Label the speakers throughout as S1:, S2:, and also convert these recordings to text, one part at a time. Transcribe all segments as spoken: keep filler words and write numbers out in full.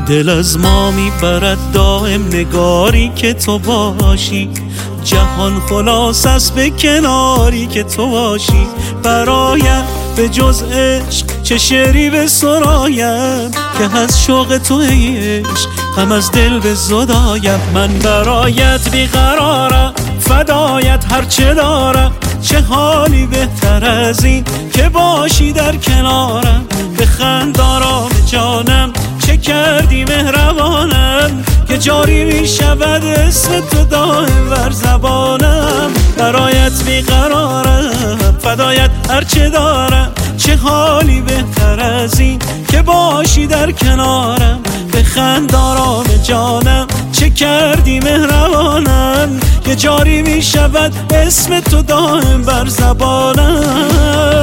S1: دل از ما میبرد دائم نگاری که تو باشی، جهان خلاص است به کناری که تو باشی. برایم به جز عشق چه شعری به سرایم، که از شوق تو ای عشق غم از دل به زدایم. من برایت بیقرارم فدایت هرچه دارم، چه حالی بهتر از این که باشی در کنارم. بخند آرام جانم چه کردی مهربانم، که جاری می شود اسم تو دائم بر زبانم. برایت بیقرارم فدایت هرچه دارم، چه حالی بهتر از این که باشی در کنارم. بخند آرام جانم چه کردی مهربانم، که جاری می شود اسم تو دائم بر زبانم.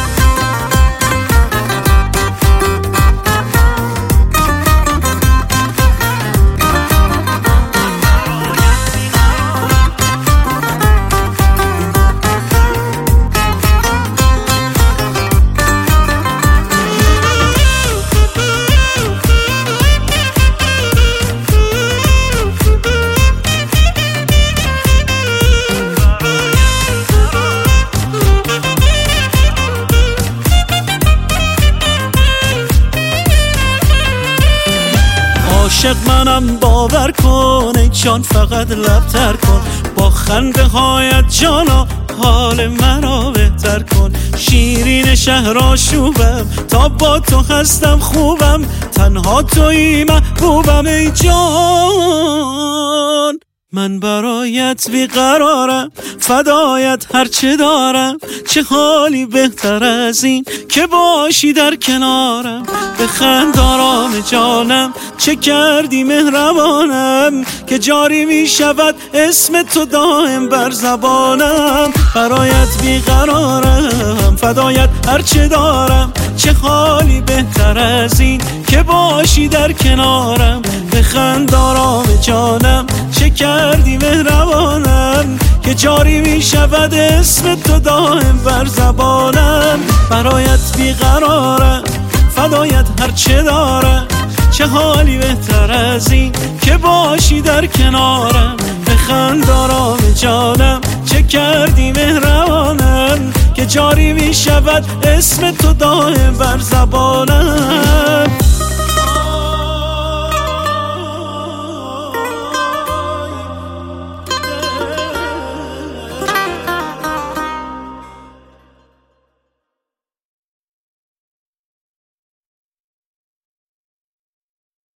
S1: عاشق منم باور کن ای جان، فقط لبتر کن با خنده هایت جانا، حال مرا بهتر کن. شیرین شهر آشوبم تا با تو هستم خوبم، تنها تویی محبوبم ای جان. من برایت بیقرارم فدایت هرچه دارم، چه حالی بهتر از این که باشی در کنارم. بخند آرام جانم چه کردی مهربانم، که جاری می شود اسم تو دائم بر زبانم. برایت بیقرارم فدایت هرچه دارم، چه حالی بهتر از این که باشی در کنارم. بخند آرام جانم چه کردی مهربانم، که جاری می شود اسم تو دائم بر زبانم. برایت بیقرارم فدایت هرچه دارم، چه حالی بهتر از این که باشی در کنارم. بخند آرام جانم چه کردی مهربانم، که جاری می شود اسم تو دائم بر زبانم.